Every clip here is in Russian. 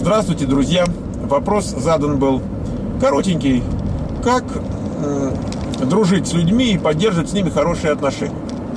Здравствуйте, друзья! Вопрос задан был коротенький. Как дружить с людьми и поддерживать с ними хорошие отношения?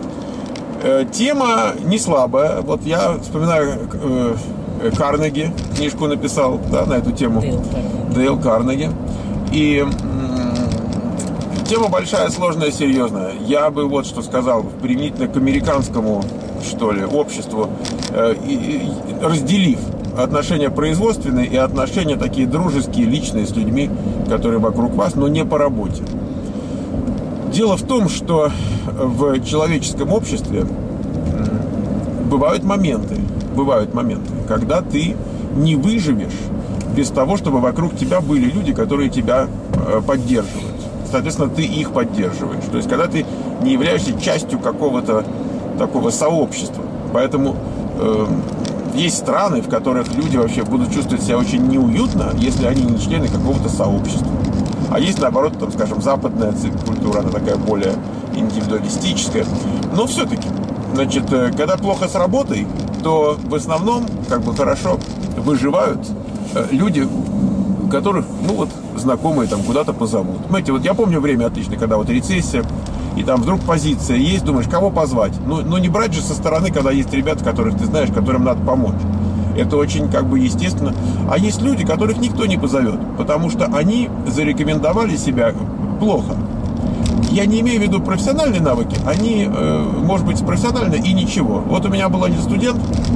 Тема не слабая. Вот я вспоминаю, Карнеги книжку написал, да, на эту тему. Дейл Карнеги. И тема большая, сложная, серьезная. Я бы вот что сказал, применительно к американскому, что ли, обществу, разделив отношения производственные и отношения такие дружеские, личные с людьми, которые вокруг вас, но не по работе. Дело в том, что в человеческом обществе бывают моменты, когда ты не выживешь без того, чтобы вокруг тебя были люди, которые тебя поддерживают. Соответственно, ты их поддерживаешь. То есть, когда ты не являешься частью какого-то такого сообщества. Поэтому есть страны, в которых люди вообще будут чувствовать себя очень неуютно, если они не члены какого-то сообщества. А есть, наоборот, там, скажем, западная культура, она такая более индивидуалистическая. Но все-таки, значит, когда плохо с работой, то в основном, как бы, хорошо выживают люди, которых, ну вот, знакомые там куда-то позовут. Понимаете, вот я помню время отлично, когда вот рецессия, и там вдруг позиция есть, думаешь, кого позвать? Ну не брать же со стороны, когда есть ребята, которых ты знаешь, которым надо помочь. Это очень, как бы, естественно. А есть люди, которых никто не позовет, потому что они зарекомендовали себя плохо. Я не имею в виду профессиональные навыки, они, может быть, профессиональные и ничего. Вот у меня был один студент,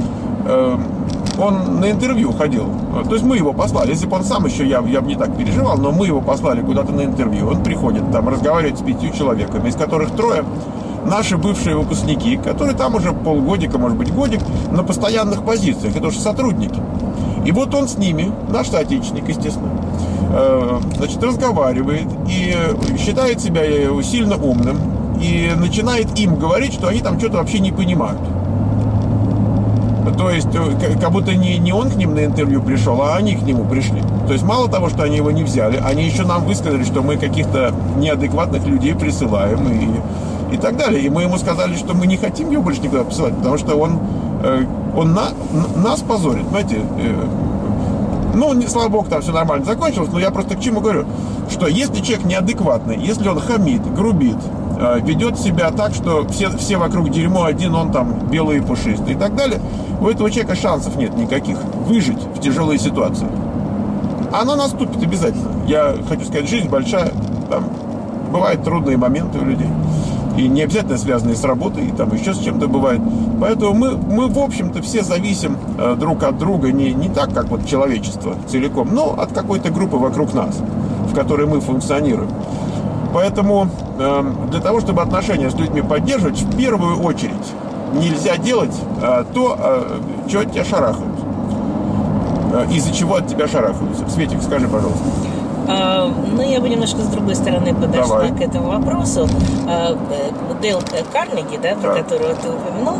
он на интервью ходил. То есть мы его послали. Если бы он сам еще, я бы не так переживал, но мы его послали куда-то на интервью. Он приходит там, разговаривает с 5 человеками, из которых 3 наши бывшие выпускники, которые там уже полгодика, может быть, годик, на постоянных позициях. Это уже сотрудники. И вот он с ними, наш соотечественник, естественно, значит, разговаривает и считает себя сильно умным и начинает им говорить, что они там что-то вообще не понимают. То есть, как будто не он к ним на интервью пришел, а они к нему пришли. То есть, мало того, что они его не взяли, они еще нам высказали, что мы каких-то неадекватных людей присылаем и так далее. И мы ему сказали, что мы не хотим его больше никуда посылать, потому что он нас позорит, знаете. Ну, слава богу, там все нормально закончилось, но я просто к чему говорю, что если человек неадекватный, если он хамит, грубит, ведет себя так, что все вокруг дерьмо, один он там белый и пушистый и так далее, у этого человека шансов нет никаких выжить в тяжелой ситуации. Она наступит обязательно. Я хочу сказать, жизнь большая, там бывают трудные моменты у людей. И не обязательно связанные с работой, и там еще с чем-то бывает. Поэтому мы в общем-то, все зависим друг от друга не так, как вот человечество целиком, но от какой-то группы вокруг нас, в которой мы функционируем. Поэтому для того, чтобы отношения с людьми поддерживать, в первую очередь нельзя делать то, чего от тебя шарахают. Из-за чего от тебя шарахаются. Светик, скажи, пожалуйста. Ну, я бы немножко с другой стороны подошла к этому вопросу. Дейл Карнеги, да, про которого ты упомянул,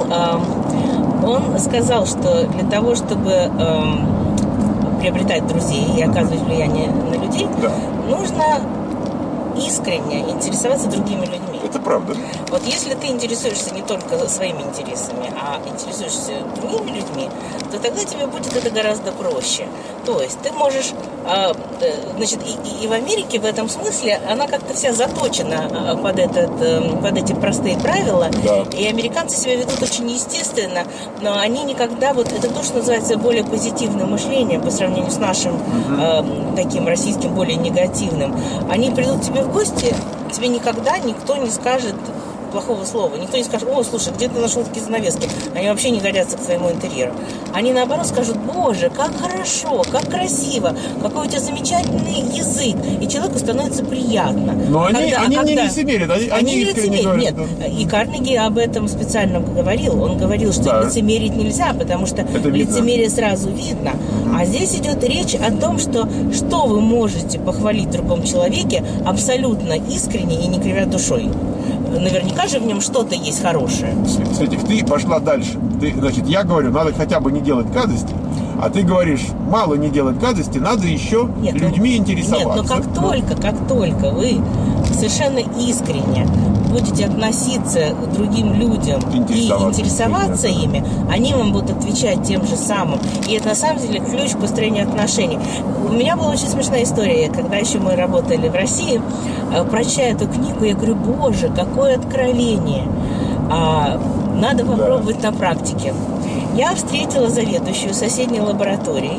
он сказал, что для того, чтобы приобретать друзей и оказывать влияние на людей, нужно искренне интересоваться другими людьми. Это правда. Вот если ты интересуешься не только своими интересами, а интересуешься другими людьми, то тогда тебе будет это гораздо проще. То есть ты можешь, значит, и в Америке в этом смысле она как-то вся заточена под эти простые правила, и американцы себя ведут очень естественно, но они никогда, вот это то, что называется более позитивным мышлением по сравнению с нашим таким российским более негативным. Они придут к тебе в гости, тебе никогда никто не скажет плохого слова. Никто не скажет: о, слушай, где ты нашел такие занавески? Они вообще не годятся к твоему интерьеру. Они, наоборот, скажут: боже, как хорошо, как красиво, какой у тебя замечательный язык. И человеку становится приятно. Но они не лицемерят, они искренне говорят. Нет, и Карнеги об этом специально говорил. Он говорил, что лицемерить нельзя, потому что лицемерие сразу видно. А здесь идет речь о том, что вы можете похвалить в другом человеке абсолютно искренне и не кривя душой. Наверняка же в нем что-то есть хорошее. Светик, ты пошла дальше. Значит, я говорю, надо хотя бы не делать гадости, а ты говоришь, мало не делать гадости, надо еще людьми интересоваться. Нет, но как только вы совершенно искренне будете относиться к другим людям и интересоваться ими, они вам будут отвечать тем же самым. И это на самом деле ключ к построению отношений. У меня была очень смешная история, когда еще мы работали в России, прочитая эту книгу, я говорю, боже, какое откровение. Надо попробовать на практике. Я встретила заведующую соседней лабораторией.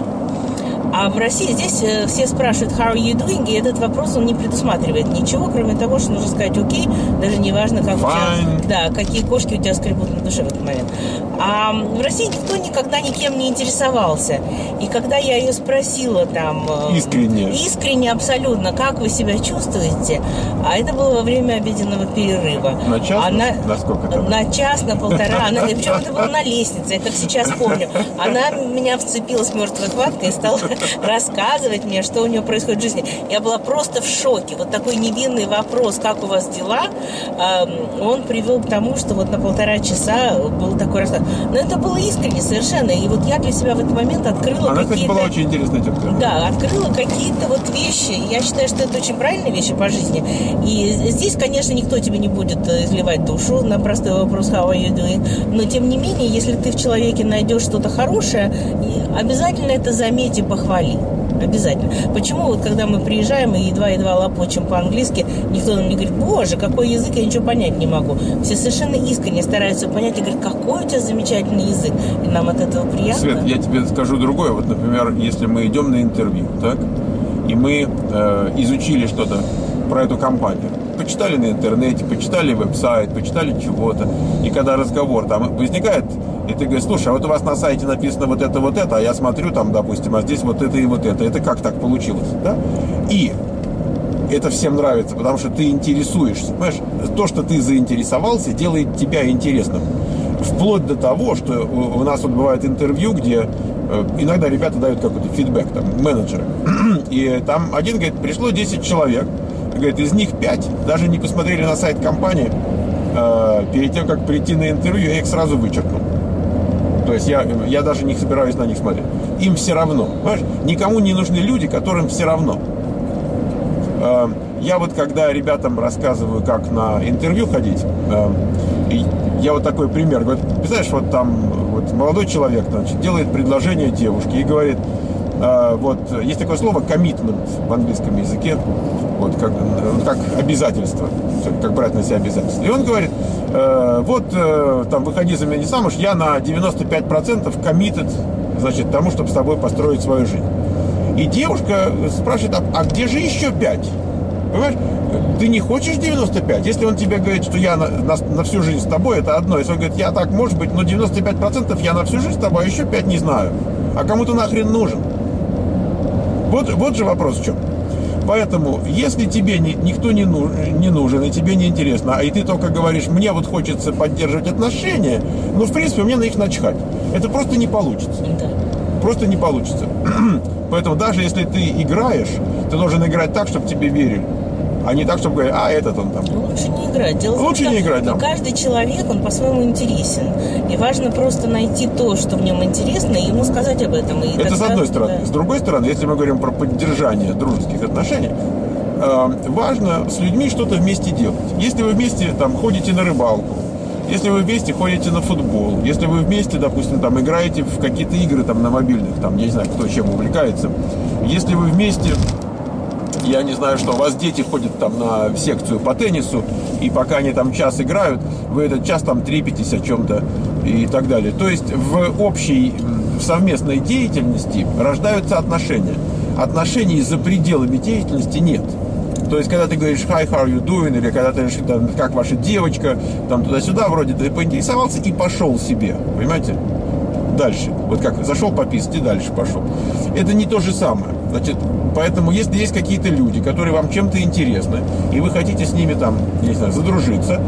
А в России здесь все спрашивают how are you doing, и этот вопрос он не предусматривает ничего, кроме того, что нужно сказать окей, даже не важно, как у тебя, какие кошки у тебя скребут на душе в этот момент. А в России никто никогда никем не интересовался. И когда я ее спросила там... Искренне абсолютно, как вы себя чувствуете, а это было во время обеденного перерыва. На час? На сколько там? На час, на полтора. Причем это было на лестнице, я как сейчас помню. Она меня вцепилась мертвой хваткой и стала рассказывать мне, что у нее происходит в жизни. Я была просто в шоке. Вот такой невинный вопрос, как у вас дела, он привел к тому, что вот на полтора часа был такой рассказ. Но это было искренне совершенно. И вот я для себя в этот момент открыла Она, кстати, была очень интересная тетка. Да, открыла какие-то вот вещи. Я считаю, что это очень правильные вещи по жизни. И здесь, конечно, никто тебе не будет изливать душу на простой вопрос how are you doing. Но, тем не менее, если ты в человеке найдешь что-то хорошее, обязательно это заметь и похвали. Обязательно. Почему вот когда мы приезжаем и едва-едва лопочем по-английски, никто нам не говорит, боже, какой язык, я ничего понять не могу. Все совершенно искренне стараются понять и говорят, какой у тебя замечательный язык. И нам от этого приятно. Свет, я тебе скажу другое. Вот, например, если мы идем на интервью, так, и мы изучили что-то про эту компанию, почитали на интернете, почитали веб-сайт, почитали чего-то, и когда разговор там возникает, и ты говоришь, слушай, а вот у вас на сайте написано вот это, а я смотрю там, допустим, а здесь вот это и вот это как так получилось, да? И это всем нравится, потому что ты интересуешься, понимаешь? То, что ты заинтересовался, делает тебя интересным. Вплоть до того, что у нас вот бывает интервью, где иногда ребята дают какой-то фидбэк, там, менеджеры, и там один говорит, пришло 10 человек, говорит, из них 5 даже не посмотрели на сайт компании, перед тем, как прийти на интервью, я их сразу вычеркнул. То есть я даже не собираюсь на них смотреть. Им все равно. Понимаешь? Никому не нужны люди, которым все равно. Я вот когда ребятам рассказываю, как на интервью ходить, я вот такой пример. Говорит, знаешь, вот там вот молодой человек, значит, делает предложение девушке и говорит, вот есть такое слово commitment в английском языке, вот как обязательство, как брать на себя обязательство. И он говорит, там выходи за меня не замуж, я на 95% committed, значит, тому, чтобы с тобой построить свою жизнь. И девушка спрашивает, а где же еще 5? Понимаешь? Ты не хочешь 95? Если он тебе говорит, что я на всю жизнь с тобой, это одно. Если он говорит, я так, может быть, но 95% я на всю жизнь с тобой, а еще 5 не знаю. А кому ты нахрен нужен? Вот же вопрос в чем. Поэтому, если тебе никто не нужен, и тебе не интересно, и ты только говоришь, мне вот хочется поддерживать отношения, в принципе, мне на них начхать. Это просто не получится. Просто не получится. Поэтому даже если ты играешь, ты должен играть так, чтобы тебе верили. А не так, чтобы говорить, этот он там. Лучше не играть. Дело в том, что каждый человек, он по-своему интересен. И важно просто найти то, что в нем интересно, и ему сказать об этом. И это с одной стороны. Да. С другой стороны, если мы говорим про поддержание дружеских отношений, важно с людьми что-то вместе делать. Если вы вместе там ходите на рыбалку, если вы вместе ходите на футбол, если вы вместе, допустим, там играете в какие-то игры там на мобильных, там, я не знаю, кто чем увлекается, если вы вместе... Я не знаю, что у вас дети ходят там на секцию по теннису, и пока они там час играют, вы этот час там трепетесь о чем-то и так далее. То есть в общей совместной деятельности рождаются отношения. Отношений за пределами деятельности нет. То есть, когда ты говоришь «Hi, how are you doing?» или когда ты говоришь «Как ваша девочка?» там туда-сюда, вроде ты поинтересовался и пошел себе. Понимаете? Дальше. Вот как зашел пописать и дальше пошел. Это не то же самое. Значит, поэтому, если есть какие-то люди, которые вам чем-то интересны, и вы хотите с ними там, я не знаю, задружиться,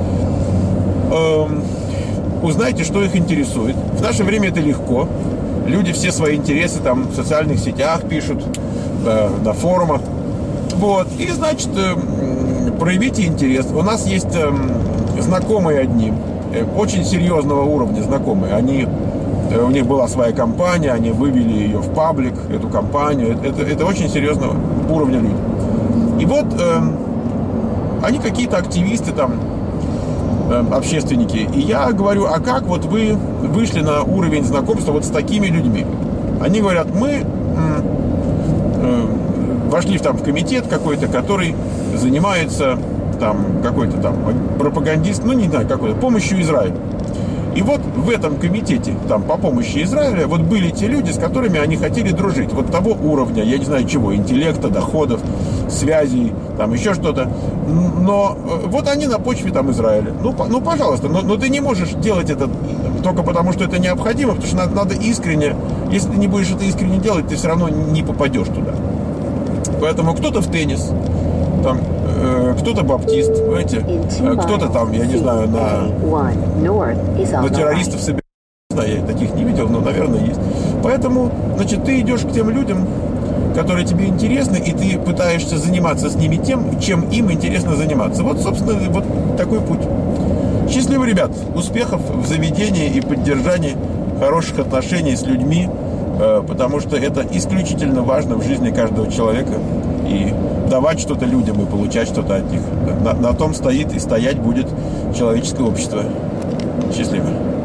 узнайте, что их интересует. В наше время это легко. Люди все свои интересы там в социальных сетях пишут, на форумах. Вот. И, значит, проявите интерес. У нас есть знакомые одни, очень серьезного уровня знакомые. У них была своя компания, они вывели ее в паблик, эту компанию. Это очень серьезного уровня люди. И вот они какие-то активисты там общественники. И я говорю, а как вот вы вышли на уровень знакомства вот с такими людьми? Они говорят, мы вошли в комитет какой-то, который занимается какой-то пропагандист, ну не знаю, какой-то, помощью Израилю. И вот в этом комитете по помощи Израиля вот были те люди, с которыми они хотели дружить. Вот того уровня, я не знаю чего, интеллекта, доходов, связей, еще что-то. Но вот они на почве Израиля. Ну пожалуйста, но ты не можешь делать это только потому, что это необходимо, потому что надо искренне. Если ты не будешь это искренне делать, ты все равно не попадешь туда. Поэтому кто-то в теннис, кто-то баптист, понимаете, кто-то я не знаю, на террористов собирается. Я таких не видел, но, наверное, есть. Поэтому, ты идешь к тем людям, которые тебе интересны, и ты пытаешься заниматься с ними тем, чем им интересно заниматься. Вот, собственно, вот такой путь. Счастливо, ребят! Успехов в заведении и поддержании хороших отношений с людьми, потому что это исключительно важно в жизни каждого человека. И давать что-то людям и получать что-то от них. На том стоит и стоять будет человеческое общество. Счастливо.